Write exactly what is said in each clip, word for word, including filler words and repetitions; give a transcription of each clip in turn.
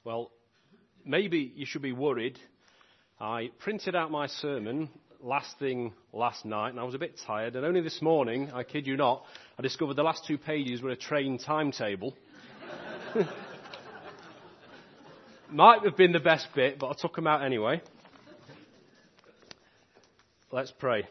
Well, maybe you should be worried. I printed out my sermon last thing last night, and I was a bit tired, and only this morning, I kid you not, I discovered the last two pages were a train timetable. Might have been the best bit, but I took them out anyway. Let's pray.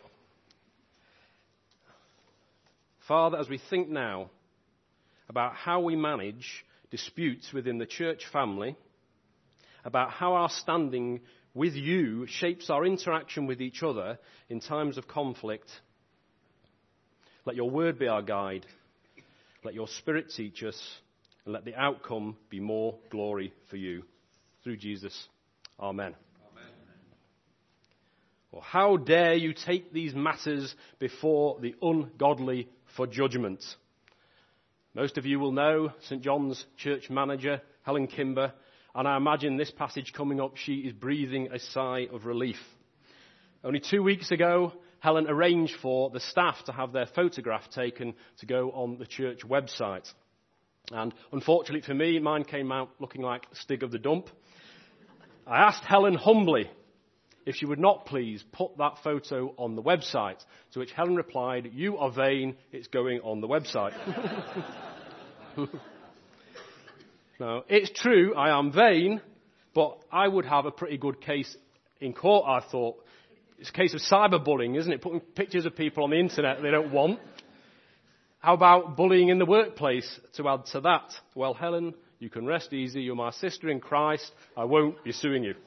Father, as we think now about how we manage disputes within the church family, about how our standing with you shapes our interaction with each other in times of conflict, let your word be our guide, let your spirit teach us, and let the outcome be more glory for you. Through Jesus. Amen. Amen. Or how dare you take these matters before the ungodly for judgment? Most of you will know Saint John's church manager, Helen Kimber, and I imagine this passage coming up, she is breathing a sigh of relief. Only two weeks ago, Helen arranged for the staff to have their photograph taken to go on the church website. And unfortunately for me, mine came out looking like Stig of the Dump. I asked Helen humbly if she would not please put that photo on the website, to which Helen replied, "You are vain, it's going on the website." Now, it's true, I am vain, but I would have a pretty good case in court, I thought. It's a case of cyberbullying, isn't it? Putting pictures of people on the internet they don't want. How about bullying in the workplace to add to that? Well, Helen, you can rest easy. You're my sister in Christ. I won't be suing you.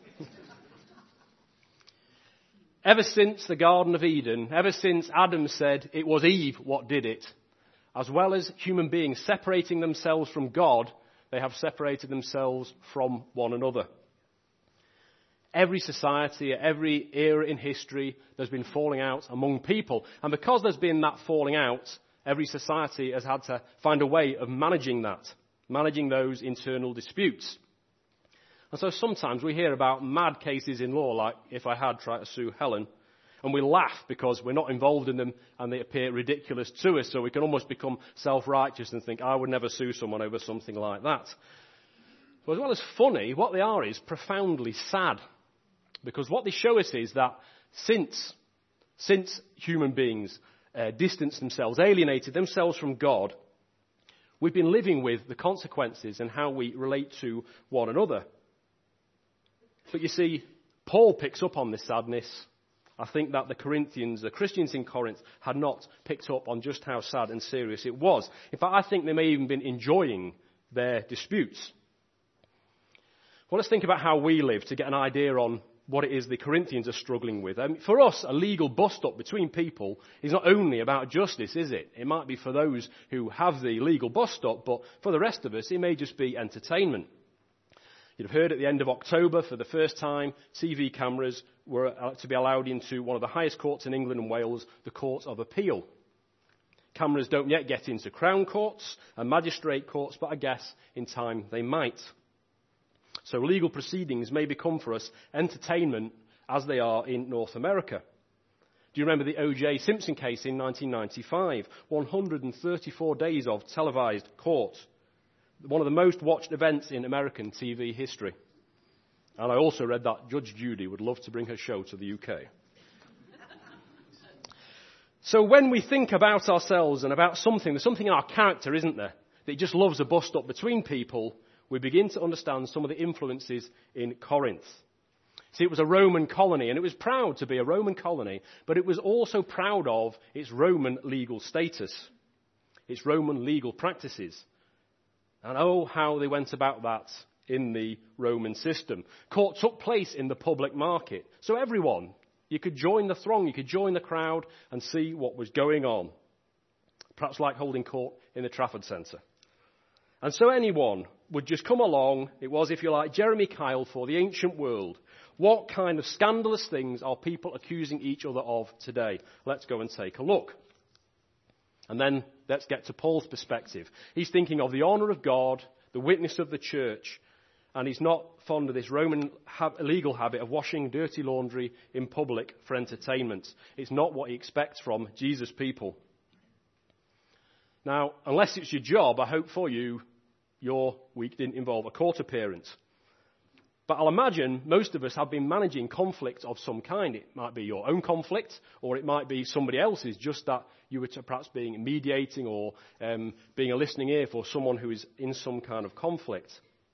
Ever since the Garden of Eden, ever since Adam said it was Eve what did it, as well as human beings separating themselves from God, they have separated themselves from one another. Every society, every era in history, there's been falling out among people. And because there's been that falling out, every society has had to find a way of managing that, managing those internal disputes. And so sometimes we hear about mad cases in law, like if I had tried to sue Helen, and we laugh because we're not involved in them and they appear ridiculous to us, so we can almost become self-righteous and think, I would never sue someone over something like that. But as well as funny, what they are is profoundly sad, because what they show us is that since, since human beings uh, distanced themselves, alienated themselves from God, we've been living with the consequences and how we relate to one another. But you see, Paul picks up on this sadness. I think that the Corinthians, the Christians in Corinth, had not picked up on just how sad and serious it was. In fact, I think they may even been enjoying their disputes. Well, let's think about how we live to get an idea on what it is the Corinthians are struggling with. I mean, for us, a legal bust-up between people is not only about justice, is it? It might be for those who have the legal bust-up, but for the rest of us, it may just be entertainment. You'd have heard at the end of October, for the first time, T V cameras were to be allowed into one of the highest courts in England and Wales, the Court of Appeal. Cameras don't yet get into Crown Courts and Magistrate Courts, but I guess in time they might. So legal proceedings may become for us entertainment as they are in North America. Do you remember the O J Simpson case in nineteen ninety-five? one hundred thirty-four days of televised court. One of the most watched events in American T V history. And I also read that Judge Judy would love to bring her show to the U K. So when we think about ourselves and about something, there's something in our character, isn't there, that just loves a bust-up between people, we begin to understand some of the influences in Corinth. See, it was a Roman colony, and it was proud to be a Roman colony, but it was also proud of its Roman legal status, its Roman legal practices. And oh, how they went about that in the Roman system. Court took place in the public market. So everyone, you could join the throng, you could join the crowd and see what was going on. Perhaps like holding court in the Trafford Centre. And so anyone would just come along. It was, if you like, Jeremy Kyle for the ancient world. What kind of scandalous things are people accusing each other of today? Let's go and take a look. And then let's get to Paul's perspective. He's thinking of the honour of God, the witness of the church, and he's not fond of this Roman ha- legal habit of washing dirty laundry in public for entertainment. It's not what he expects from Jesus' people. Now, unless it's your job, I hope for you, your week didn't involve a court appearance. But I'll imagine most of us have been managing conflict of some kind. It might be your own conflict, or it might be somebody else's, just that you were perhaps being mediating or um, being a listening ear for someone who is in some kind of conflict.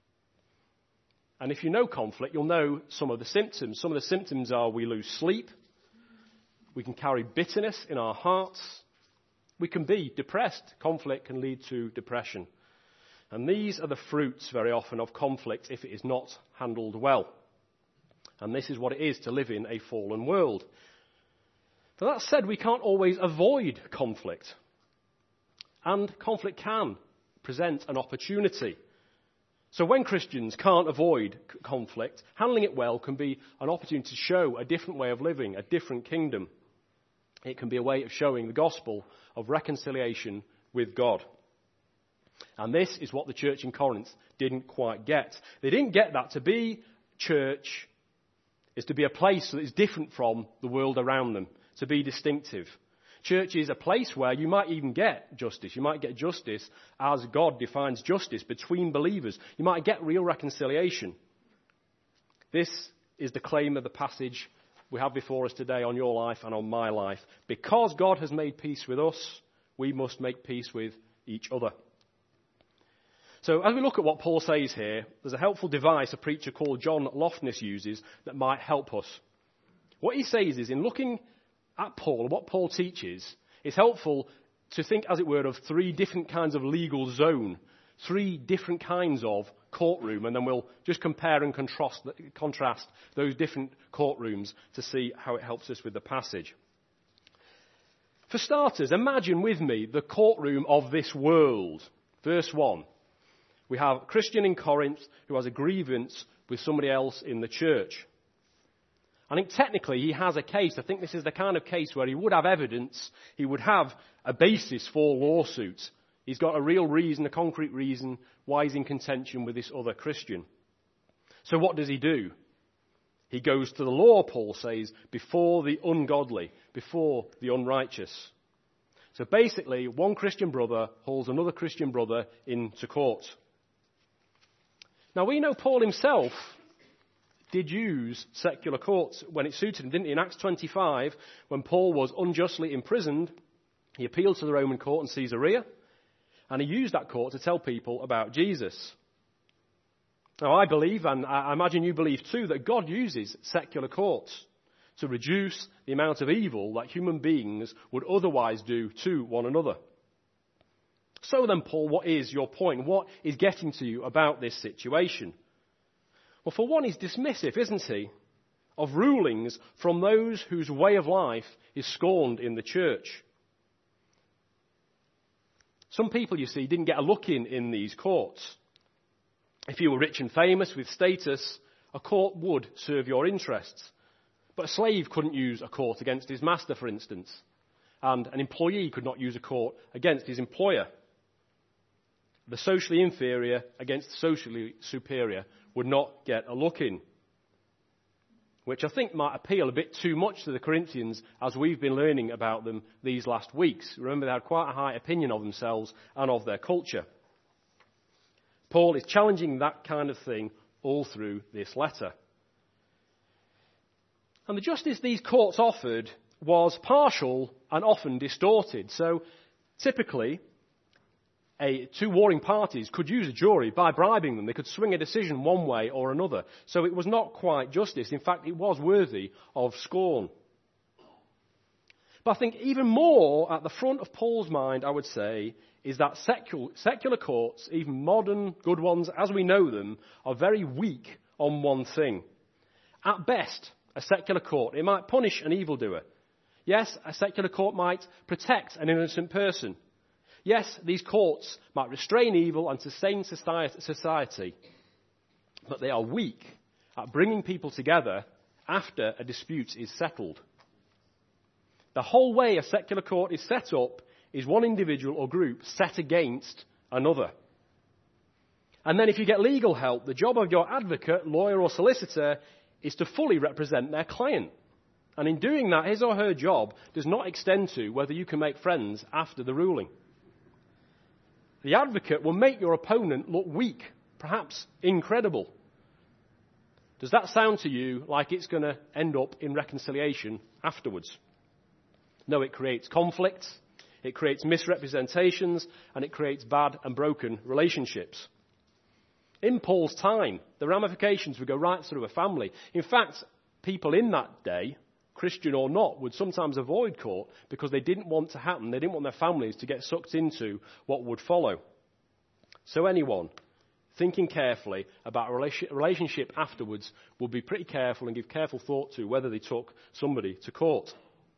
And if you know conflict, you'll know some of the symptoms. Some of the symptoms are we lose sleep, we can carry bitterness in our hearts, we can be depressed. Conflict can lead to depression. And these are the fruits very often of conflict if it is not handled well. And this is what it is to live in a fallen world. But that said, we can't always avoid conflict. And conflict can present an opportunity. So when Christians can't avoid c- conflict, handling it well can be an opportunity to show a different way of living, a different kingdom. It can be a way of showing the gospel of reconciliation with God. And this is what the church in Corinth didn't quite get. They didn't get that to be church is to be a place that is different from the world around them, to be distinctive. Church is a place where you might even get justice. You might get justice as God defines justice between believers. You might get real reconciliation. This is the claim of the passage we have before us today on your life and on my life. Because God has made peace with us, we must make peace with each other. So as we look at what Paul says here, there's a helpful device a preacher called John Lofness uses that might help us. What he says is, in looking at Paul, what Paul teaches, it's helpful to think, as it were, of three different kinds of legal zone, three different kinds of courtroom, and then we'll just compare and contrast, contrast those different courtrooms to see how it helps us with the passage. For starters, imagine with me the courtroom of this world. Verse one. We have a Christian in Corinth who has a grievance with somebody else in the church. I think technically he has a case. I think this is the kind of case where he would have evidence, he would have a basis for lawsuits. He's got a real reason, a concrete reason why he's in contention with this other Christian. So what does he do? He goes to the law, Paul says, before the ungodly, before the unrighteous. So basically, one Christian brother hauls another Christian brother into court. Now, we know Paul himself did use secular courts when it suited him, didn't he? In Acts twenty-five, when Paul was unjustly imprisoned, he appealed to the Roman court in Caesarea, and he used that court to tell people about Jesus. Now, I believe, and I imagine you believe too, that God uses secular courts to reduce the amount of evil that human beings would otherwise do to one another. So then, Paul, what is your point? What is getting to you about this situation? Well, for one, he's dismissive, isn't he, of rulings from those whose way of life is scorned in the church. Some people, you see, didn't get a look in in these courts. If you were rich and famous with status, a court would serve your interests. But a slave couldn't use a court against his master, for instance. And an employee could not use a court against his employer. The socially inferior against the socially superior would not get a look in. Which I think might appeal a bit too much to the Corinthians as we've been learning about them these last weeks. Remember, they had quite a high opinion of themselves and of their culture. Paul is challenging that kind of thing all through this letter. And the justice these courts offered was partial and often distorted. So typically, a, two warring parties could use a jury by bribing them. They could swing a decision one way or another. So it was not quite justice. In fact, it was worthy of scorn. But I think even more at the front of Paul's mind, I would say, is that secular, secular courts, even modern good ones as we know them, are very weak on one thing. At best, a secular court, it might punish an evildoer. Yes, a secular court might protect an innocent person. Yes, these courts might restrain evil and sustain society, but they are weak at bringing people together after a dispute is settled. The whole way a secular court is set up is one individual or group set against another. And then if you get legal help, the job of your advocate, lawyer or solicitor is to fully represent their client. And in doing that, his or her job does not extend to whether you can make friends after the ruling. The advocate will make your opponent look weak, perhaps incredible. Does that sound to you like it's going to end up in reconciliation afterwards? No, it creates conflict, it creates misrepresentations, and it creates bad and broken relationships. In Paul's time, the ramifications would go right through a family. In fact, people in that day, Christian or not, would sometimes avoid court because they didn't want to happen. They didn't want their families to get sucked into what would follow. So anyone thinking carefully about a relationship afterwards will be pretty careful and give careful thought to whether they took somebody to court.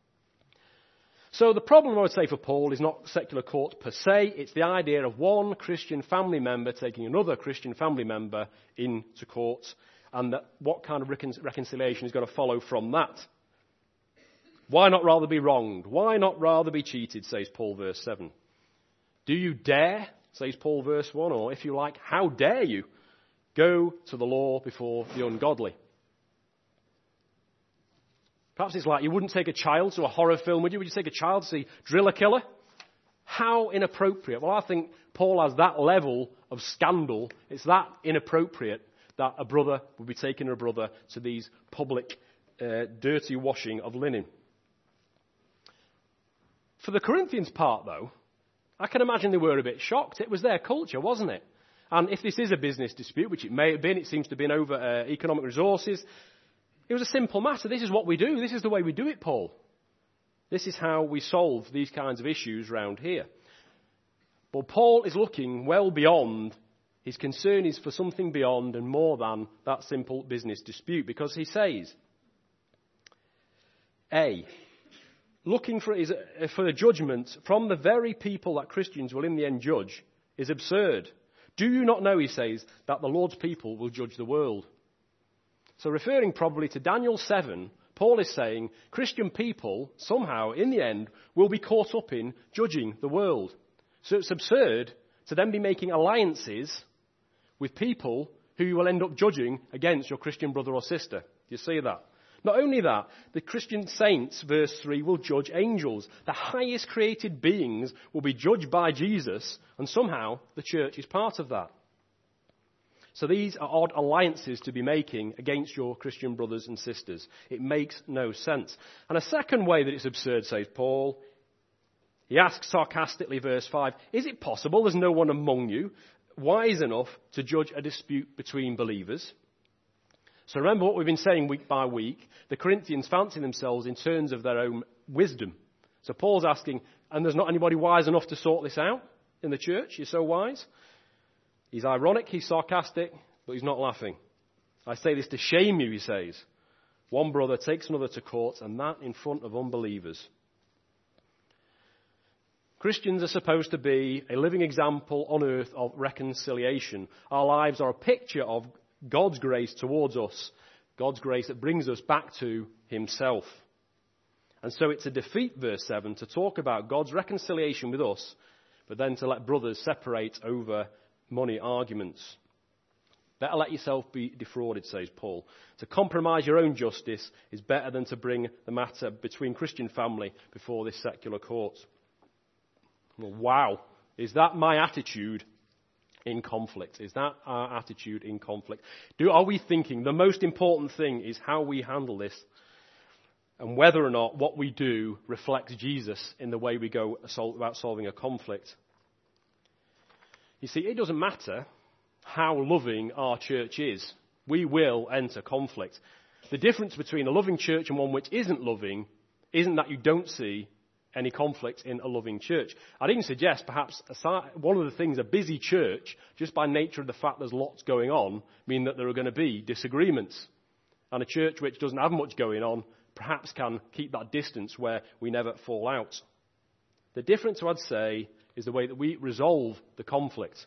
So the problem, I would say, for Paul is not secular court per se. It's the idea of one Christian family member taking another Christian family member into court, and that what kind of recon- reconciliation is going to follow from that. Why not rather be wronged? Why not rather be cheated, says Paul, verse seven. Do you dare, says Paul, verse one, or if you like, how dare you go to the law before the ungodly? Perhaps it's like you wouldn't take a child to a horror film, would you? Would you take a child to see Driller Killer? How inappropriate. Well, I think Paul has that level of scandal. It's that inappropriate that a brother would be taking a brother to these public uh, dirty washing of linen. For the Corinthians part, though, I can imagine they were a bit shocked. It was their culture, wasn't it? And if this is a business dispute, which it may have been, it seems to have been over uh, economic resources, it was a simple matter. This is what we do. This is the way we do it, Paul. This is how we solve these kinds of issues round here. But Paul is looking well beyond. His concern is for something beyond and more than that simple business dispute, because he says, A, looking for, is, for a judgment from the very people that Christians will in the end judge is absurd. Do you not know, he says, that the Lord's people will judge the world? So referring probably to Daniel seven, Paul is saying Christian people somehow in the end will be caught up in judging the world. So it's absurd to then be making alliances with people who you will end up judging against your Christian brother or sister. Do you see that? Not only that, the Christian saints, verse three, will judge angels. The highest created beings will be judged by Jesus, and somehow the church is part of that. So these are odd alliances to be making against your Christian brothers and sisters. It makes no sense. And a second way that it's absurd, says Paul, he asks sarcastically, verse five, is it possible there's no one among you wise enough to judge a dispute between believers? So remember what we've been saying week by week. The Corinthians fancy themselves in terms of their own wisdom. So Paul's asking, and there's not anybody wise enough to sort this out in the church? You're so wise? He's ironic, he's sarcastic, but he's not laughing. I say this to shame you, he says. One brother takes another to court, and that in front of unbelievers. Christians are supposed to be a living example on earth of reconciliation. Our lives are a picture of God's grace towards us, God's grace that brings us back to himself. And so it's a defeat, verse seven, to talk about God's reconciliation with us, but then to let brothers separate over money arguments. Better let yourself be defrauded, says Paul. To compromise your own justice is better than to bring the matter between Christian family before this secular court. Well, wow. Is that my attitude in conflict? Is that our attitude in conflict? Do, are we thinking the most important thing is how we handle this, and whether or not what we do reflects Jesus in the way we go about solving a conflict? You see, it doesn't matter how loving our church is. We will enter conflict. The difference between a loving church and one which isn't loving isn't that you don't see any conflict in a loving church. I'd even suggest perhaps aside, one of the things, a busy church, just by nature of the fact there's lots going on, mean that there are going to be disagreements. And a church which doesn't have much going on perhaps can keep that distance where we never fall out. The difference, I'd say, is the way that we resolve the conflict.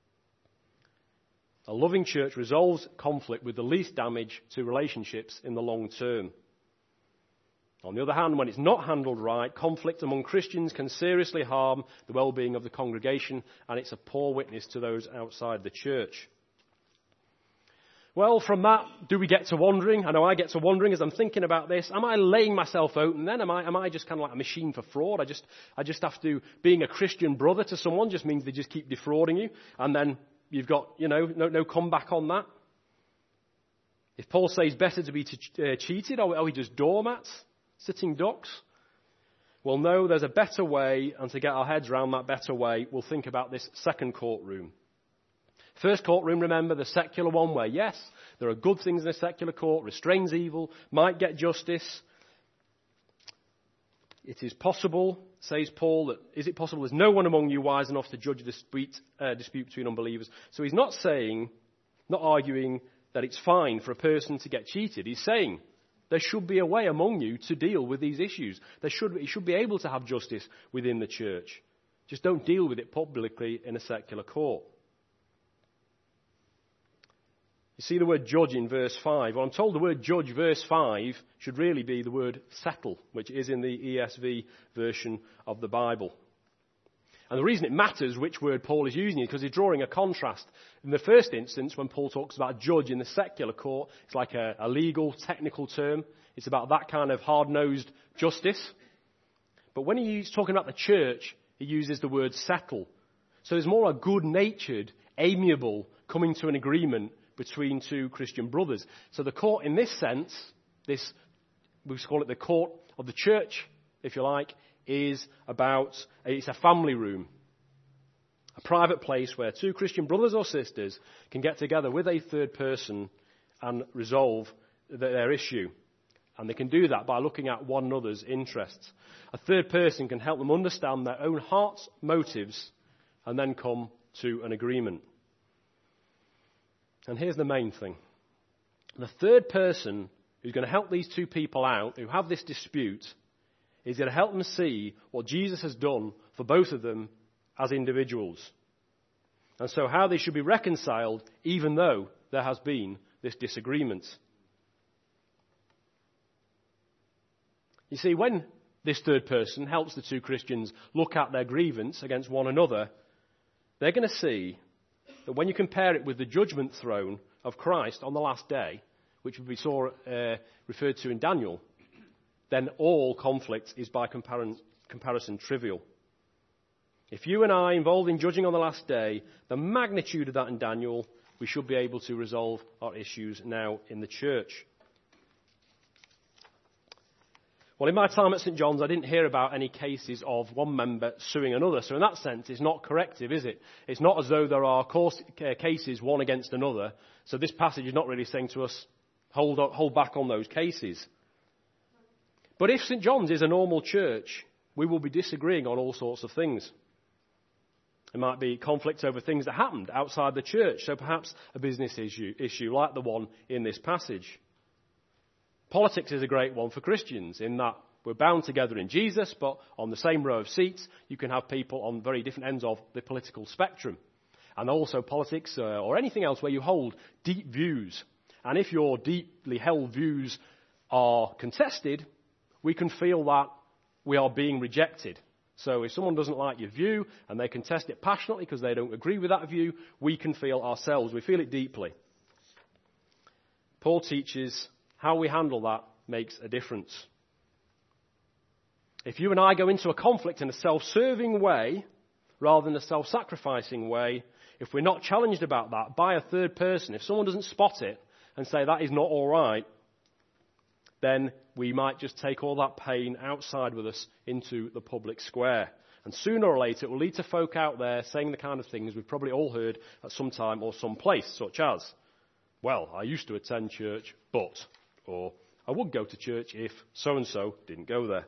A loving church resolves conflict with the least damage to relationships in the long term. On the other hand, when it's not handled right, conflict among Christians can seriously harm the well-being of the congregation, and it's a poor witness to those outside the church. Well, from that, do we get to wondering? I know I get to wondering as I'm thinking about this. Am I laying myself open then? Am I, am I just kind of like a machine for fraud? I just, I just have to, being a Christian brother to someone just means they just keep defrauding you, and then you've got, you know, no, no comeback on that. If Paul says better to be t- uh, cheated, are we, are we just doormats, sitting ducks? Well, no, there's a better way, and to get our heads around that better way, we'll think about this second courtroom. First courtroom, remember, the secular one where, yes, there are good things in a secular court, restrains evil, might get justice. It is possible, says Paul, that is it possible there's no one among you wise enough to judge a dispute, uh, dispute between unbelievers. So he's not saying, not arguing that it's fine for a person to get cheated. He's saying there should be a way among you to deal with these issues. There should, you should be able to have justice within the church. Just don't deal with it publicly in a secular court. You see the word judge in verse five. Well, I'm told the word judge, verse five, should really be the word settle, which is in the E S V version of the Bible. And the reason it matters which word Paul is using is because he's drawing a contrast. In the first instance, when Paul talks about judge in the secular court, it's like a, a legal, technical term. It's about that kind of hard-nosed justice. But when he's talking about the church, he uses the word settle. So there's more a good-natured, amiable coming to an agreement between two Christian brothers. So the court in this sense, this, we call it the court of the church, if you like, is about, it's a family room. A private place where two Christian brothers or sisters can get together with a third person and resolve their issue. And they can do that by looking at one another's interests. A third person can help them understand their own heart's motives and then come to an agreement. And here's the main thing. The third person who's going to help these two people out, who have this dispute, is going to help them see what Jesus has done for both of them as individuals. And so how they should be reconciled even though there has been this disagreement. You see, when this third person helps the two Christians look at their grievance against one another, they're going to see that when you compare it with the judgment throne of Christ on the last day, which we saw uh, referred to in Daniel, then all conflict is by compar- comparison trivial. If you and I are involved in judging on the last day, the magnitude of that in Daniel, we should be able to resolve our issues now in the church. Well, in my time at Saint John's, I didn't hear about any cases of one member suing another. So in that sense, it's not corrective, is it? It's not as though there are course, uh, cases one against another. So this passage is not really saying to us, hold, hold back on those cases. But if Saint John's is a normal church, we will be disagreeing on all sorts of things. There might be conflict over things that happened outside the church. So perhaps a business issue, issue like the one in this passage. Politics is a great one for Christians in that we're bound together in Jesus, but on the same row of seats, you can have people on very different ends of the political spectrum. And also politics uh, or anything else where you hold deep views. And if your deeply held views are contested, we can feel that we are being rejected. So if someone doesn't like your view and they contest it passionately because they don't agree with that view, we can feel ourselves. We feel it deeply. Paul teaches how we handle that makes a difference. If you and I go into a conflict in a self-serving way rather than a self-sacrificing way, if we're not challenged about that by a third person, if someone doesn't spot it and say that is not all right, then we might just take all that pain outside with us into the public square. And sooner or later it will lead to folk out there saying the kind of things we've probably all heard at some time or some place, such as, well, I used to attend church, but... or I would go to church if so-and-so didn't go there.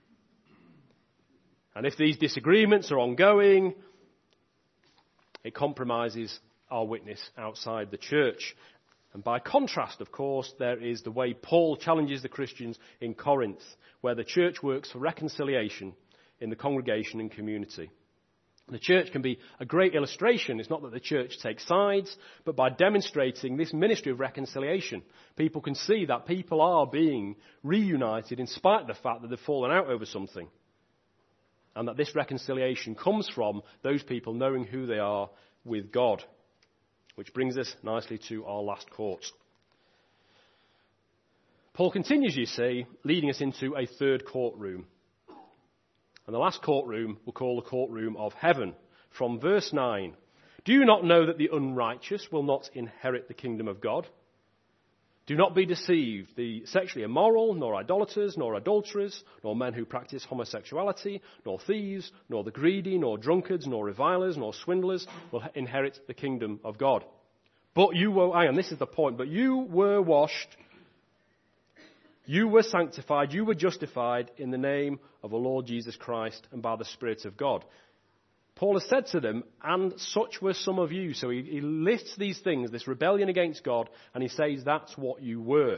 And if these disagreements are ongoing, it compromises our witness outside the church. And by contrast, of course, there is the way Paul challenges the Christians in Corinth, where the church works for reconciliation in the congregation and community. The church can be a great illustration. It's not that the church takes sides, but by demonstrating this ministry of reconciliation, people can see that people are being reunited in spite of the fact that they've fallen out over something. And that this reconciliation comes from those people knowing who they are with God. Which brings us nicely to our last court. Paul continues, you see, leading us into a third courtroom. And the last courtroom we'll call the courtroom of heaven. From verse nine. Do you not know that the unrighteous will not inherit the kingdom of God? Do not be deceived. The sexually immoral, nor idolaters, nor adulterers, nor men who practice homosexuality, nor thieves, nor the greedy, nor drunkards, nor revilers, nor swindlers will inherit the kingdom of God. But you were, hang on, this is the point, but you were washed, you were sanctified, you were justified in the name of the Lord Jesus Christ and by the Spirit of God. Paul has said to them, and such were some of you. So he, he lists these things, this rebellion against God, and he says that's what you were.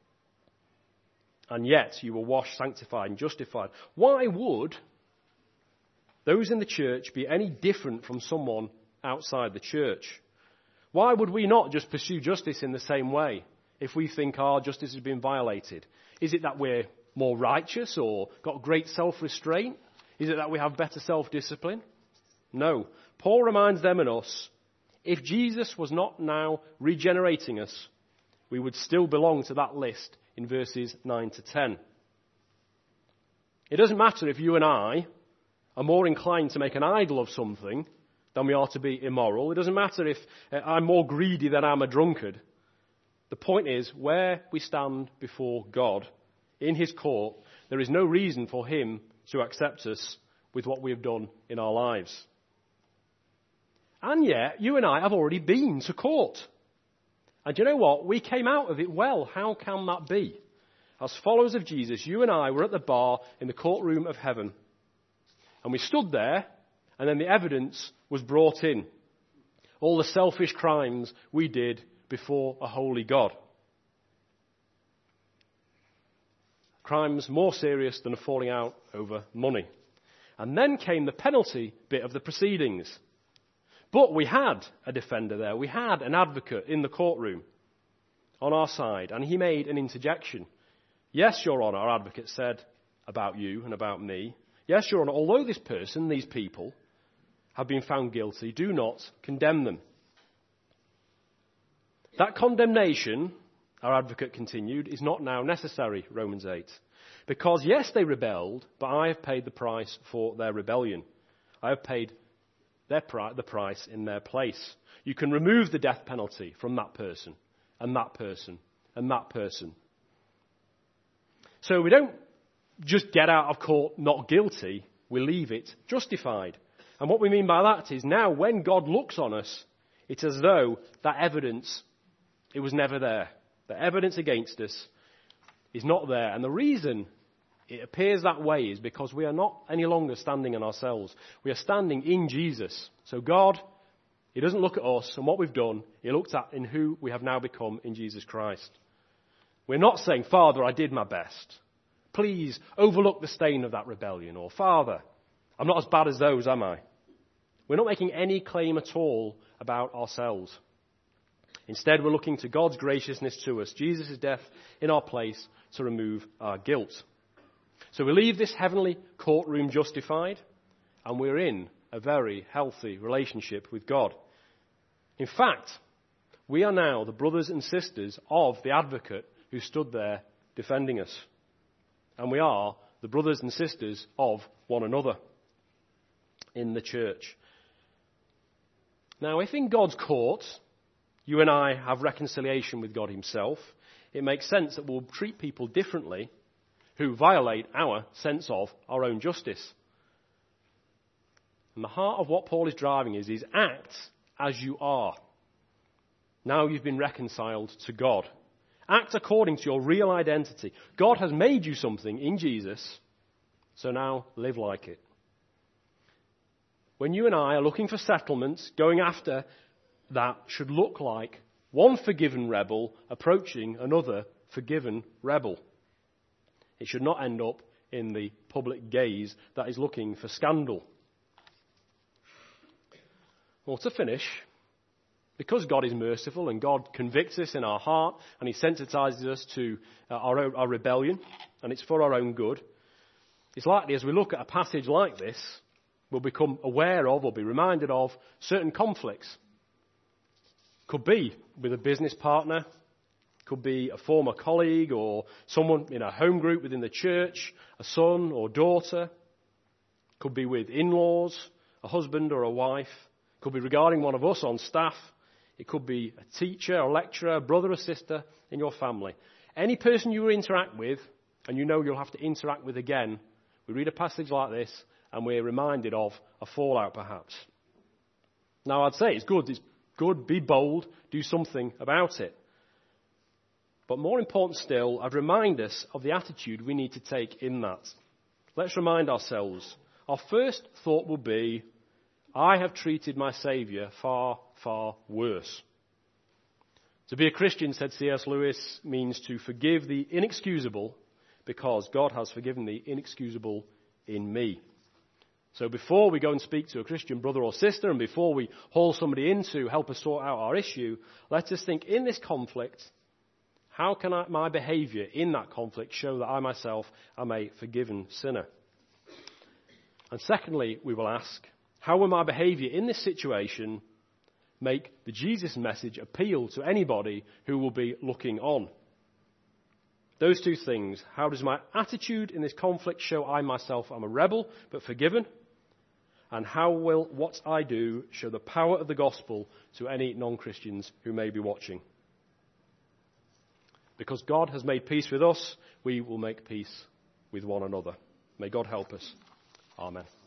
And yet you were washed, sanctified, and justified. Why would those in the church be any different from someone outside the church? Why would we not just pursue justice in the same way if we think our justice has been violated? Is it that we're more righteous or got great self-restraint? Is it that we have better self-discipline? No. Paul reminds them and us, if Jesus was not now regenerating us, we would still belong to that list in verses nine to ten. It doesn't matter if you and I are more inclined to make an idol of something than we are to be immoral. It doesn't matter if I'm more greedy than I'm a drunkard. The point is, where we stand before God, in his court, there is no reason for him to accept us with what we have done in our lives. And yet, you and I have already been to court. And you know what? We came out of it well. How can that be? As followers of Jesus, you and I were at the bar in the courtroom of heaven. And we stood there, and then the evidence was brought in. All the selfish crimes we did before a holy God. Crimes more serious than a falling out over money. And then came the penalty bit of the proceedings. But we had a defender there. We had an advocate in the courtroom on our side, and he made an interjection. Yes, Your Honour, our advocate said about you and about me. Yes, Your Honour, although this person, these people, have been found guilty, do not condemn them. That condemnation, our advocate continued, is not now necessary, Romans eight. Because, yes, they rebelled, but I have paid the price for their rebellion. I have paid their pri- the price in their place. You can remove the death penalty from that person, and that person, and that person. So we don't just get out of court not guilty, we leave it justified. And what we mean by that is now when God looks on us, it's as though that evidence, it was never there. The evidence against us is not there. And the reason it appears that way is because we are not any longer standing in ourselves. We are standing in Jesus. So God, he doesn't look at us and what we've done. He looks at in who we have now become in Jesus Christ. We're not saying, Father, I did my best. Please overlook the stain of that rebellion. Or, Father, I'm not as bad as those, am I? We're not making any claim at all about ourselves. Instead, we're looking to God's graciousness to us, Jesus' death in our place to remove our guilt. So we leave this heavenly courtroom justified, and we're in a very healthy relationship with God. In fact, we are now the brothers and sisters of the advocate who stood there defending us. And we are the brothers and sisters of one another in the church. Now, if in God's court you and I have reconciliation with God himself, it makes sense that we'll treat people differently who violate our sense of our own justice. And the heart of what Paul is driving is, is act as you are. Now you've been reconciled to God. Act according to your real identity. God has made you something in Jesus, so now live like it. When you and I are looking for settlements, going after that should look like one forgiven rebel approaching another forgiven rebel. It should not end up in the public gaze that is looking for scandal. Well, to finish, because God is merciful and God convicts us in our heart and he sensitizes us to uh, our, own, our rebellion, and it's for our own good, it's likely as we look at a passage like this, we'll become aware of or be reminded of certain conflicts. Could be with a business partner, could be a former colleague or someone in a home group within the church, a son or daughter. Could be with in-laws, a husband or a wife. Could be regarding one of us on staff. It could be a teacher, a lecturer, a brother or sister in your family. Any person you interact with, and you know you'll have to interact with again, we read a passage like this, and we're reminded of a fallout perhaps. Now I'd say it's good, it's good, be bold, do something about it. But more important still, I'd remind us of the attitude we need to take in that. Let's remind ourselves. Our first thought will be, I have treated my Saviour far, far worse. To be a Christian, said C S Lewis, means to forgive the inexcusable because God has forgiven the inexcusable in me. So before we go and speak to a Christian brother or sister, and before we haul somebody in to help us sort out our issue, let us think, in this conflict, how can I, my behaviour in that conflict show that I myself am a forgiven sinner? And secondly, we will ask, how will my behaviour in this situation make the Jesus message appeal to anybody who will be looking on? Those two things. How does my attitude in this conflict show I myself am a rebel but forgiven? And how will what I do show the power of the gospel to any non-Christians who may be watching? Because God has made peace with us, we will make peace with one another. May God help us. Amen.